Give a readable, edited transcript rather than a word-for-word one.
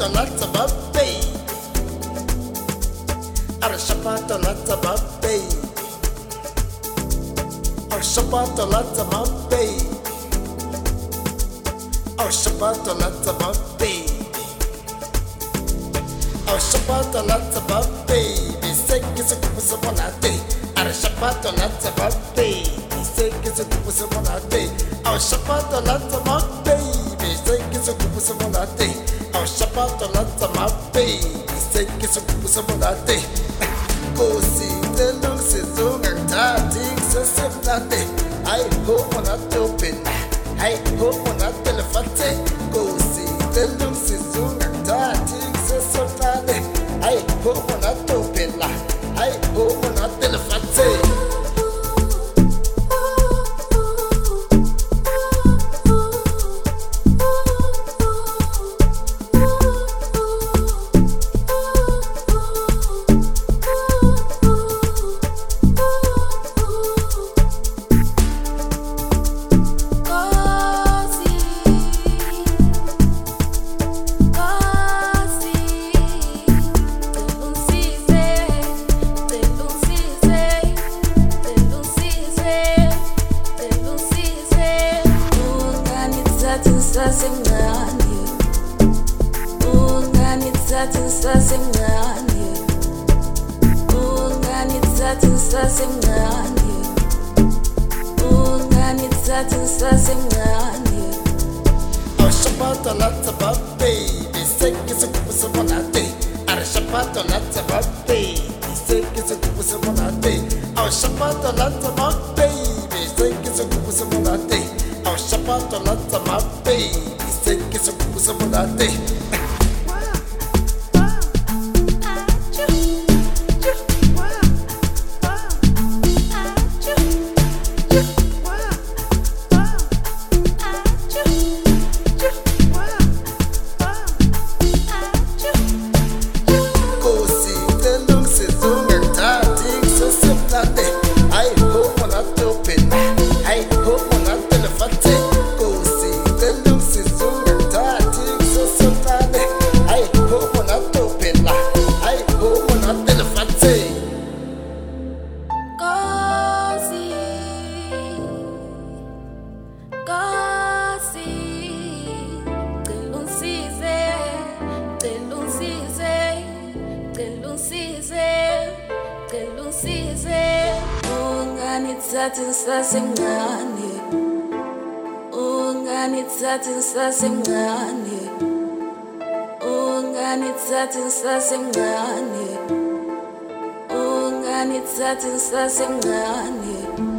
lots of baby. Arashapato lots of baby. Arashapato lots of baby. Arashapato lots of baby. Arashapato lots of baby. Say kiss a kusa monate. Arashapato lots of baby. Say kiss a kusa monate. Arashapato lots of baby. Say kiss a kusa monate. Arashapato lots of baby. Say kiss a kusa monate. Go see the looks is on her tatting, so simple. I hope on a open. I hope on a telephone. Go see the looks is on her tatting, so simple. I hope on a open. I hope on a telephone. Arashapato lots of baby, say kiss a kusa monate. Arashapato lots of baby, say kiss a kusa monate. Arashapato lots of baby, say kiss a kusa monate. Arashapato lots of baby, say kiss a kusa monate. Ungani tsathi sasemncane